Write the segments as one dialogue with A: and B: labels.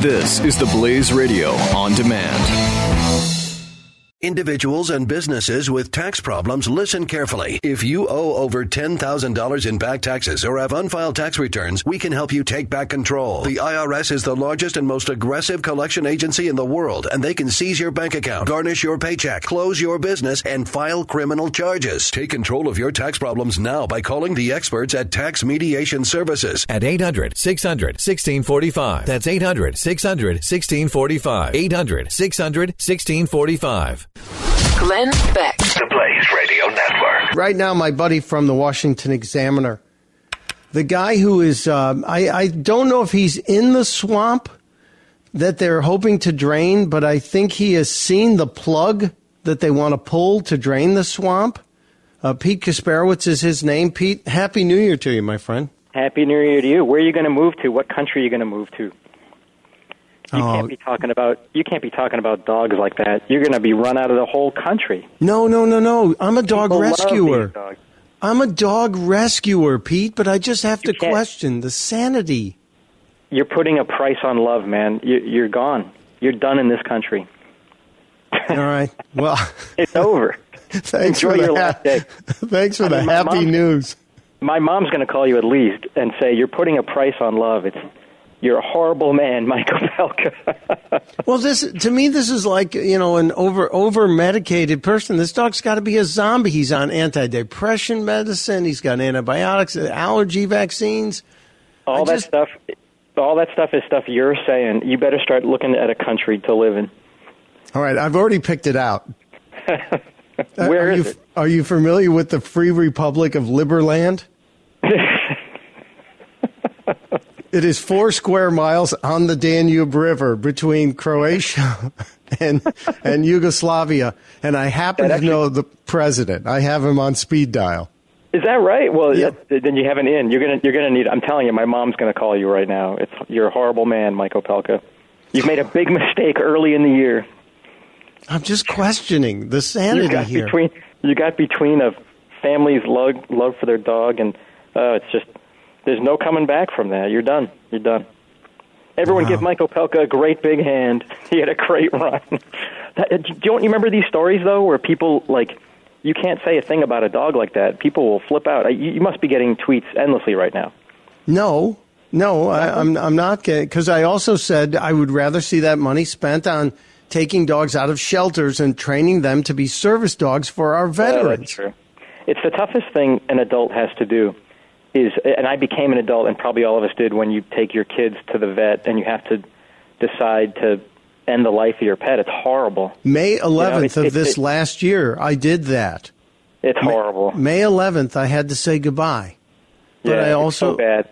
A: This is the Blaze Radio on demand.
B: Individuals and businesses with tax problems, listen carefully. If you owe over $10,000 in back taxes or have unfiled tax returns, we can help you take back control. The IRS is the largest and most aggressive collection agency in the world, and they can seize your bank account, garnish your paycheck, close your business, and file criminal charges. Take control of your tax problems now by calling the experts at Tax Mediation Services
C: at 800-600-1645. That's 800-600-1645. 800-600-1645.
D: Glenn Beck.
E: The Blaze Radio Network.
F: Right now, my buddy from the Washington Examiner, the guy who is, I don't know if he's in the swamp that they're hoping to drain, but I think he has seen the plug that they want to pull to drain the swamp. Pete Kasperowicz is his name. Pete, Happy New Year to you, my friend.
G: Happy New Year to you. Where are you going to move to? What country are you going to move to? You can't be talking about dogs like that. You're going to be run out of the whole country.
F: No. I'm a dog rescuer. I'm a dog rescuer, Pete, but I just have to question the sanity.
G: You're putting a price on love, man. You're gone. You're done in this country.
F: All right. Well,
G: it's over. Enjoy your last day.
F: Thanks for the happy news.
G: My mom's going to call you at least and say, you're putting a price on love. You're a horrible man, Michael Pelka.
F: Well, to me, this is like, an over-medicated person. This dog's got to be a zombie. He's on antidepressant medicine. He's got antibiotics, allergy vaccines.
G: All that stuff is stuff you're saying. You better start looking at a country to live in.
F: All right, I've already picked it out.
G: Where is it?
F: Are you familiar with the Free Republic of Liberland? It is 4 square miles on the Danube River between Croatia and Yugoslavia, and I happen to know the president. I have him on speed dial.
G: Is that right? Well,
F: yeah.
G: Then you have an in. You're gonna need. I'm telling you, my mom's gonna call you right now. You're a horrible man, Michael Pelka. You've made a big mistake early in the year.
F: I'm just questioning the sanity here.
G: You got between a family's love for their dog, and it's just. There's no coming back from that. You're done. Everyone give Michael Pelka a great big hand. He had a great run. Don't you remember these stories, though, where people, you can't say a thing about a dog like that. People will flip out. You must be getting tweets endlessly right now.
F: No, I'm not getting, because I also said I would rather see that money spent on taking dogs out of shelters and training them to be service dogs for our veterans.
G: That's true. It's the toughest thing an adult has to do. And I became an adult, and probably all of us did, when you take your kids to the vet and you have to decide to end the life of your pet. It's horrible.
F: May 11th of this last year, I did that.
G: It's horrible.
F: May 11th, I had to say goodbye. But
G: yeah,
F: I also,
G: it's so bad.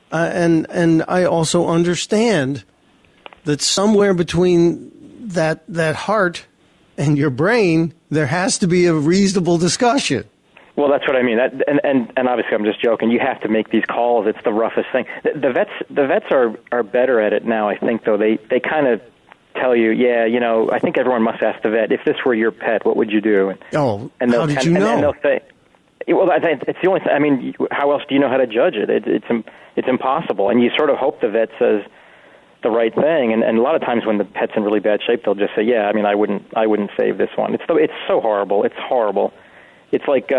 F: And I also understand that somewhere between that heart and your brain, there has to be a reasonable discussion.
G: Well, that's what I mean. And obviously, I'm just joking. You have to make these calls. It's the roughest thing. The vets are better at it now. I think, though they kind of tell you, I think everyone must ask the vet, if this were your pet, what would you do?
F: How did you know?
G: And they'll say, well, I think it's the only thing. I mean, how else do you know how to judge it? It's impossible. And you sort of hope the vet says the right thing. And a lot of times when the pet's in really bad shape, they'll just say, I wouldn't save this one. It's so horrible. It's horrible. It's like,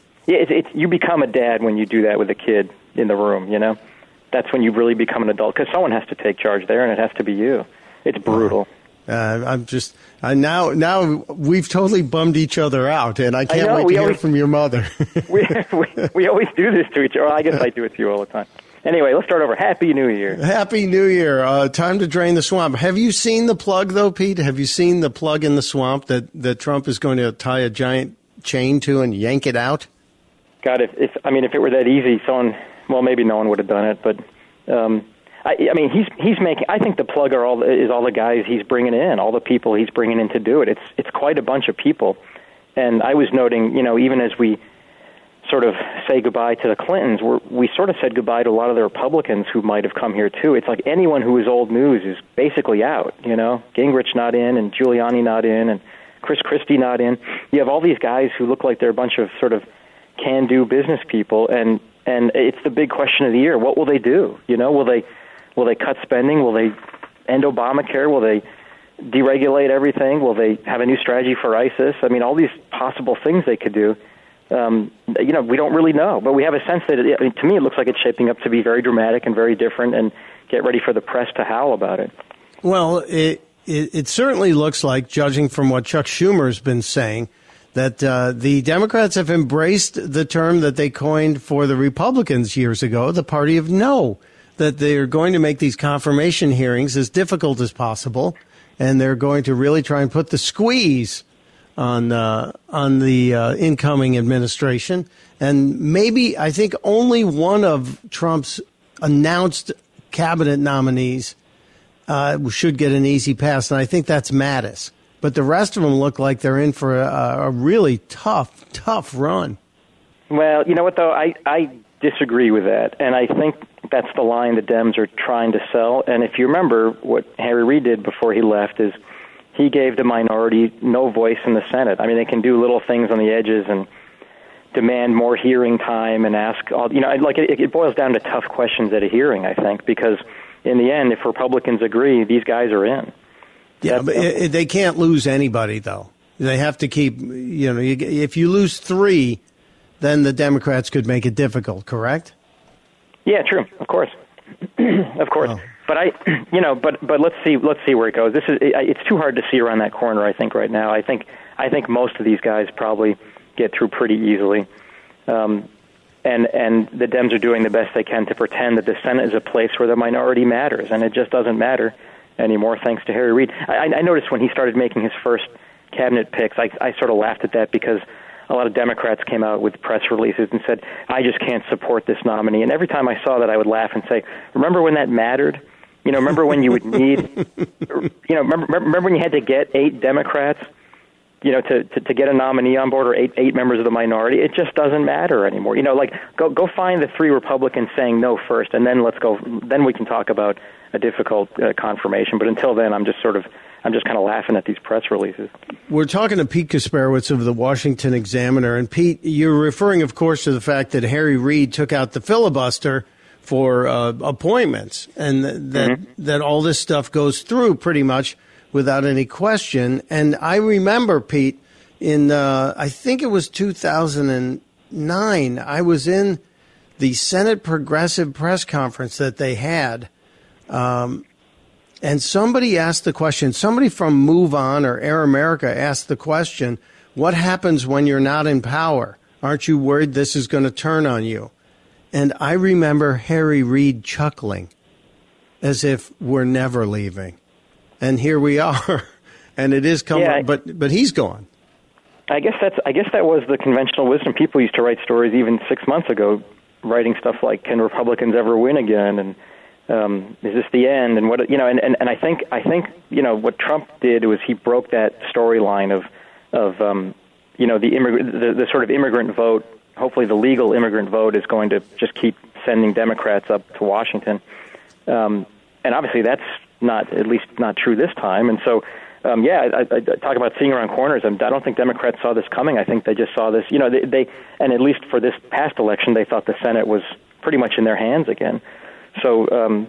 G: you become a dad when you do that with a kid in the room, That's when you really become an adult, because someone has to take charge there, and it has to be you. It's brutal.
F: Now we've totally bummed each other out, and I can't wait to hear from your mother.
G: we always do this to each other. I guess I do it to you all the time. Anyway, let's start over. Happy New Year.
F: Happy New Year. Time to drain the swamp. Have you seen the plug, though, Pete? Have you seen the plug in the swamp that Trump is going to tie a giant chain to and yank it out?
G: God, if it were that easy, maybe no one would have done it. But he's making. I think the plug is all the guys he's bringing in, all the people he's bringing in to do it. It's quite a bunch of people. And I was noting, even as we sort of say goodbye to the Clintons, we sort of said goodbye to a lot of the Republicans who might have come here too. It's like anyone who is old news is basically out. Gingrich not in, and Giuliani not in, and Chris Christie not in. You have all these guys who look like they're a bunch of sort of can-do business people, and it's the big question of the year. What will they do? Will they cut spending? Will they end Obamacare? Will they deregulate everything? Will they have a new strategy for ISIS? I mean, all these possible things they could do. We don't really know, but we have a sense that, to me, it looks like it's shaping up to be very dramatic and very different, and get ready for the press to howl about it.
F: Well, it certainly looks like, judging from what Chuck Schumer's been saying, that the Democrats have embraced the term that they coined for the Republicans years ago, the party of no, that they're going to make these confirmation hearings as difficult as possible, and they're going to really try and put the squeeze on the incoming administration. And maybe, I think, only one of Trump's announced cabinet nominees should get an easy pass, and I think that's Mattis. But the rest of them look like they're in for a really tough run.
G: Well, you know what, though? I disagree with that, and I think that's the line the Dems are trying to sell. And if you remember, what Harry Reid did before he left is he gave the minority no voice in the Senate. I mean, they can do little things on the edges and demand more hearing time and ask all, it boils down to tough questions at a hearing, I think, because in the end, if Republicans agree, these guys are in.
F: Yeah, but they can't lose anybody, though. They have to keep, if you lose 3, then the Democrats could make it difficult, correct?
G: Yeah, true. Of course. Of course. Oh. But but let's see where it goes. It's too hard to see around that corner, I think, right now. I think most of these guys probably get through pretty easily. And the Dems are doing the best they can to pretend that the Senate is a place where the minority matters, and it just doesn't matter anymore, thanks to Harry Reid. I noticed when he started making his first cabinet picks, I sort of laughed at that because a lot of Democrats came out with press releases and said, I just can't support this nominee. And every time I saw that, I would laugh and say, remember when that mattered? Remember when you would need, remember when you had to get 8 Democrats, to get a nominee on board, or eight members of the minority? It just doesn't matter anymore. Go find the 3 Republicans saying no first, and then then we can talk about a difficult confirmation. But until then, I'm just kind of laughing at these press releases. We're
F: talking to Pete Kasperowicz of the Washington Examiner. And Pete, you're referring, of course, to the fact that Harry Reid took out the filibuster for appointments, and that all this stuff goes through pretty much without any question. And I remember, Pete, in I think it was 2009, I was in the Senate Progressive press conference that they had, and somebody asked the question, somebody from Move On or Air America asked the question, what happens when you're not in power? Aren't you worried this is going to turn on you? And I remember Harry Reid chuckling as if we're never leaving. And here we are. And it is coming, but he's gone.
G: I guess that was the conventional wisdom. People used to write stories even 6 months ago, writing stuff like, can Republicans ever win again? And is this the end? And what, and I think what Trump did was he broke that storyline of the sort of immigrant vote. Hopefully the legal immigrant vote is going to just keep sending Democrats up to Washington. And obviously that's at least not true this time. And so, I talk about seeing around corners. I don't think Democrats saw this coming. I think they just saw this, and at least for this past election, they thought the Senate was pretty much in their hands again. So,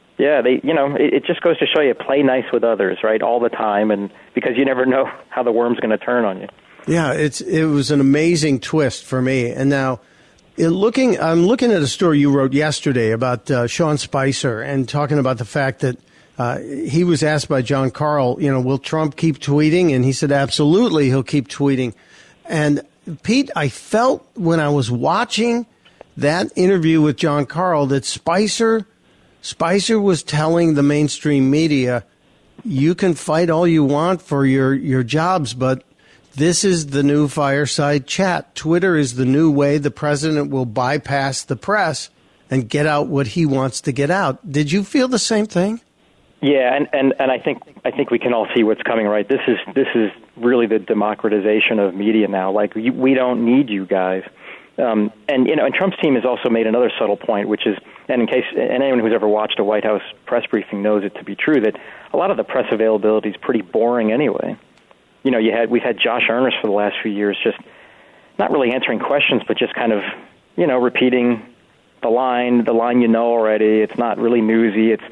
G: it just goes to show you, play nice with others, right, all the time, and because you never know how the worm's going to turn on you.
F: Yeah, it was an amazing twist for me. And now, I'm looking at a story you wrote yesterday about Sean Spicer and talking about the fact that he was asked by John Karl, will Trump keep tweeting? And he said, absolutely, he'll keep tweeting. And Pete, I felt when I was watching that interview with John Karl that Spicer was telling the mainstream media, you can fight all you want for your jobs, but this is the new fireside chat. Twitter is the new way the president will bypass the press and get out what he wants to get out. Did you feel the same thing?
G: Yeah, and I think we can all see what's coming, right? This is really the democratization of media now. Like, we don't need you guys. And Trump's team has also made another subtle point, which is, and anyone who's ever watched a White House press briefing knows it to be true, that a lot of the press availability is pretty boring anyway. We've had Josh Earnest for the last few years, just not really answering questions, but just kind of, repeating the line already. It's not really newsy.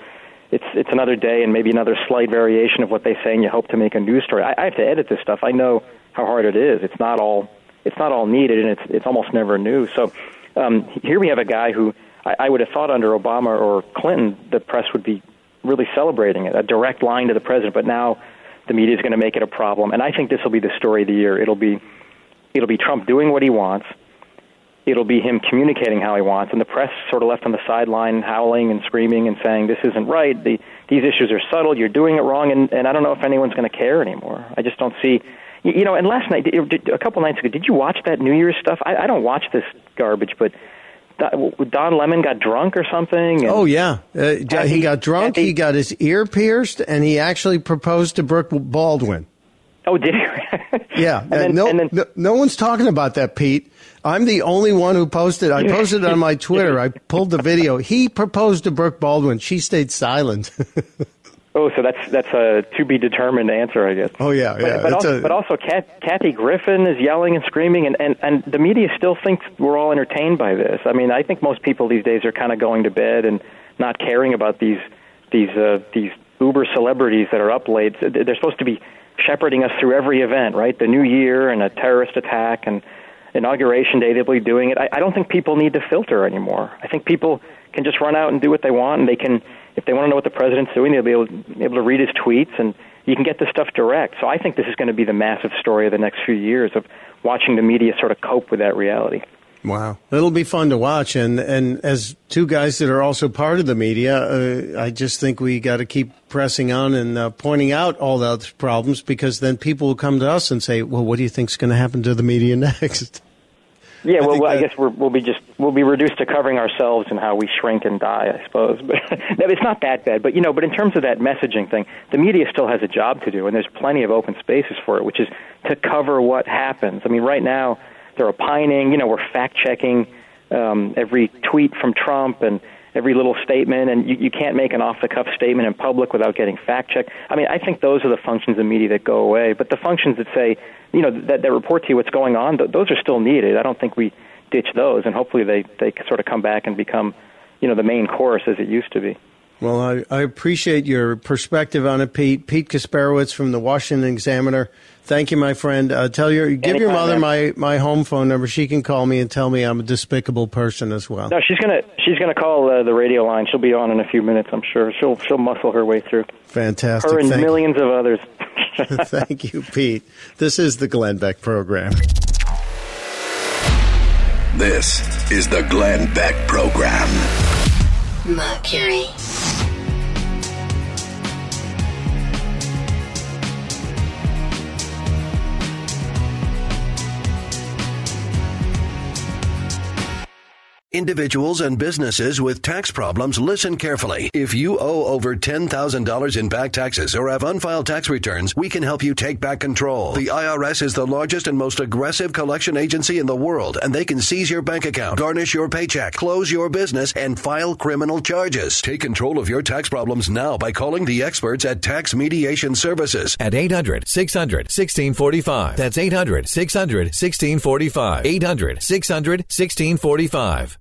G: it's another day and maybe another slight variation of what they say, and you hope to make a news story. I have to edit this stuff. I know how hard it is. It's not all needed, and it's almost never new. So here we have a guy who I would have thought under Obama or Clinton the press would be really celebrating it, a direct line to the president. But now the media is going to make it a problem, and I think this will be the story of the year. It'll be Trump doing what he wants. It'll be him communicating how he wants, and the press sort of left on the sideline howling and screaming and saying, this isn't right, these issues are subtle, you're doing it wrong, and I don't know if anyone's going to care anymore. I just don't see... and last night, a couple nights ago, did you watch that New Year's stuff? I don't watch this garbage, but Don Lemon got drunk or something?
F: Oh, yeah. He got drunk, he got his ear pierced, and he actually proposed to Brooke Baldwin.
G: Oh, did he?
F: Yeah. No one's talking about that, Pete. I'm the only one who posted. I posted it on my Twitter. I pulled the video. He proposed to Brooke Baldwin. She stayed silent.
G: Oh, so that's a to-be-determined answer, I guess.
F: Oh, yeah.
G: But also Kathy Griffin is yelling and screaming, and the media still thinks we're all entertained by this. I mean, I think most people these days are kind of going to bed and not caring about these uber celebrities that are up late. They're supposed to be shepherding us through every event, right? The New Year and a terrorist attack and Inauguration Day, they'll be doing it. I don't think people need to filter anymore. I think people can just run out and do what they want, and they can, if they want to know what the president's doing, they'll be able to read his tweets, and you can get this stuff direct. So I think this is going to be the massive story of the next few years, of watching the media sort of cope with that reality.
F: Wow. It'll be fun to watch. And as two guys that are also part of the media, I just think we got to keep pressing on and pointing out all those problems, because then people will come to us and say, well, what do you think's going to happen to the media next?
G: Yeah, I guess we'll be reduced to covering ourselves and how we shrink and die, I suppose. But it's not that bad. But but in terms of that messaging thing, the media still has a job to do, and there's plenty of open spaces for it, which is to cover what happens. I mean, right now they're opining. We're fact checking every tweet from Trump and every little statement, and you can't make an off-the-cuff statement in public without getting fact-checked. I mean, I think those are the functions of media that go away. But the functions that say, that report to you what's going on, those are still needed. I don't think we ditch those, and hopefully they sort of come back and become, the main course as it used to be.
F: Well, I appreciate your perspective on it, Pete. Pete Kasperowitz from the Washington Examiner. Thank you, my friend. Give your mother my home phone number. She can call me and tell me I'm a despicable person as well.
G: No, she's gonna call the radio line. She'll be on in a few minutes, I'm sure. She'll muscle her way through.
F: Fantastic.
G: Her and millions of others.
F: Thank you, Pete. This is the Glenn Beck Program.
E: This is the Glenn Beck Program.
C: Mercury.
B: Individuals and businesses with tax problems, listen carefully. If you owe over $10,000 in back taxes or have unfiled tax returns, we can help you take back control. The IRS is the largest and most aggressive collection agency in the world, and they can seize your bank account, garnish your paycheck, close your business, and file criminal charges. Take control of your tax problems now by calling the experts at Tax Mediation Services
H: at 800-600-1645. That's 800-600-1645. 800-600-1645.